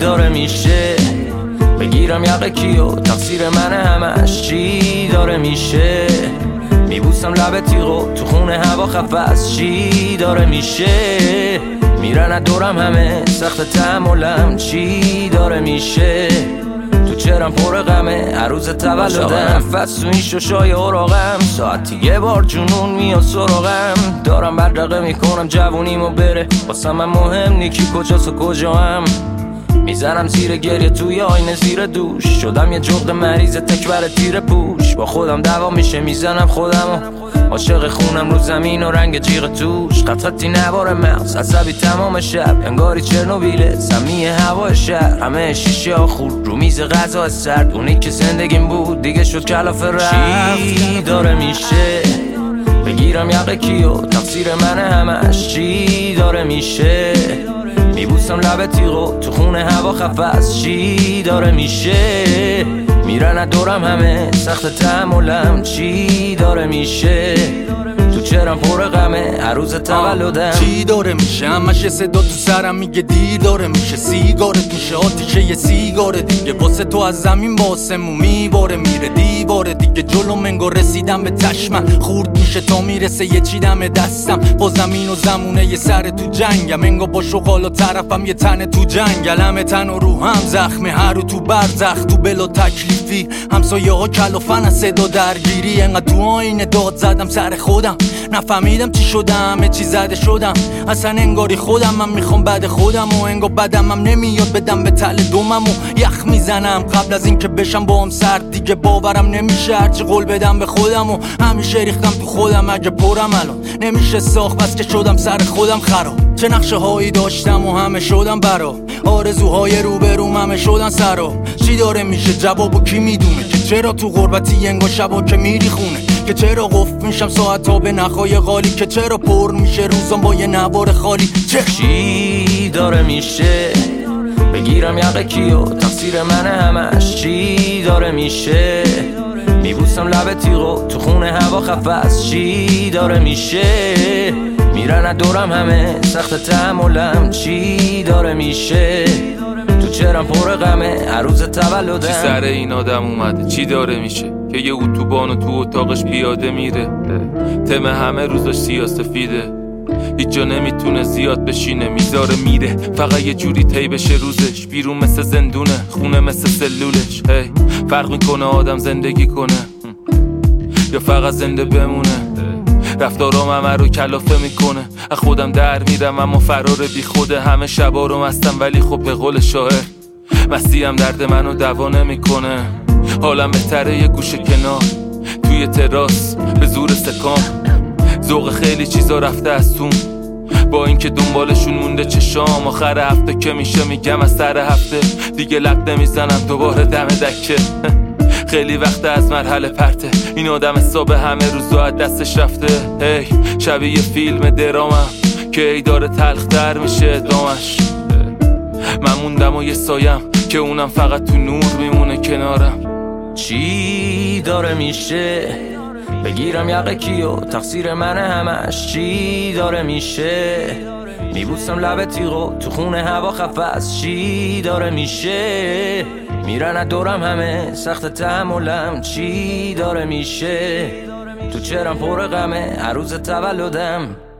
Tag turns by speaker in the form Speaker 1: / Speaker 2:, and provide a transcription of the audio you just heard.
Speaker 1: داره میشه؟ بگیرم یقه کیو تقصیر من همش چی داره میشه؟ میبوسم لب تیغو تو خونه هوا خفست چی داره میشه؟ میرن دورم همه سخت تحملم چی داره میشه؟ تو چرم پر غمه عروض تولدم نفس تو این ششای اوراقم ساعتی یه بار جنون میاد سراغم دارم بدرقه میکنم جوونیمو بره واسه من مهم نیکی کجاست و کجاام میزنم زیر گریه توی آینه زیر دوش شدم یه جغد مریض تکبر تیر پوش با خودم دعوا میشه میزنم خودمو عاشق خونم رو زمین و رنگ جیغ توش قطعتی نباره مغز عصبی تمام شب انگاری چرنوبیله سمی هوای شهر همه شیشه ها خورد رو میز غذا سرد اونی که زندگیم بود دیگه شد کلافه رفت چی داره میشه؟ بگیرم یقه کیو تقصیر من همش چی داره میشه؟ میبوسم لب تیغو تو خونه هوا خفست چی داره میشه؟ میرن دورم همه سخت تحملم چی داره میشه؟ تو چرم پر غمه عروض تولدم
Speaker 2: چی داره میشه؟ همش صدا تو سرم میگه دیر داره میشه سیگارت میشه آتیشه یه سیگاره دیگه واسه تو از زمین با آسمون میباره میره دیواره دیگه جلو منگو رسیدم به چشمم خورد میشه تا میرسه یه چی دم دستم با زمین و زمونه یه سر تو جنگم انگا با شغال و طرفم یه تن تو جنگل همه تن و روحم زخمه هر رو تو برزخ تو بلا تکلیفی همسایه ها کلافن از صدا درگیری انقدر تو آینه داد زدم سر خودم نفهمیدم چی شدم چی زده شدم اصلا انگاری خودم من میخوام بعد خودم و انگار بدمم نمیاد بدم به تل دومم و یخ میزنم قبل از اینکه بشم با هم سرد دیگه باورم نمیشه هرچی قول بدم به خودم و همیشه ریختم تو خودم اگه پرم الان نمیشه ساخت بس که شدم سر خودم خراب چه نقشه هایی داشتم و همه شدم برا آرزوهای روبروم همه شدن سرا چی داره میشه جوابو کی میدونه که چرا تو غربتی انگار شبا که میری خونه که چرا قفل میشم ساعت ها به نخای غالی که چرا پر میشه روزم با یه نوار خالی
Speaker 1: چی داره میشه؟ بگیرم یقه کیو تقصیر من همش چی داره میشه؟ میبوسم لب تیغو تو خونه هوا خفست چی داره میشه؟ میرن دورم همه سخت تحملم چی داره میشه؟ تو چرم پر غمه عروض تولدم
Speaker 3: چی سر این آدم اومده چی داره میشه که یه اتوبان و تو اتاقش پیاده میره تم همه روزاش سیاه‌سفیده هیچ جا نمیتونه زیاد بشینه میذاره میره فقط یه جوری طی بشه روزش بیرون مثل زندونه خونه مثل سلولش فرق میکنه آدم زندگی کنه یا فقط زنده بمونه رفتارام همه رو کلافه میکنه از خودم در میرم اما فرار بی خوده همه شبا رو مستم ولی خب به قول شاعر مستی هم درد منو دوا نمیکنه حالم بهتره یه گوشه کنار توی تراس به زور سکام ذوق خیلی چیزا رفته از تون با اینکه دنبالشون مونده چشام آخر هفته که میشه میگم از سر هفته دیگه لب نمیزنم دوباره دم دکه خیلی وقت از مرحله پرته این آدم حساب همه روزا دستش رفته شبیه فیلم درامم که ای داره تلختر میشه ادامش من موندم و یه سایم که اونم فقط تو نور میمونه کنارم
Speaker 1: چی داره میشه؟ بگیرم یقه کیو تقصیر من همش چی داره میشه؟ میبوسم لب تیغو تو خونه هوا خفست چی داره میشه؟ میرن دورم همه سخت تحملم چی داره میشه؟ تو چرم پر غمه عروض تولدم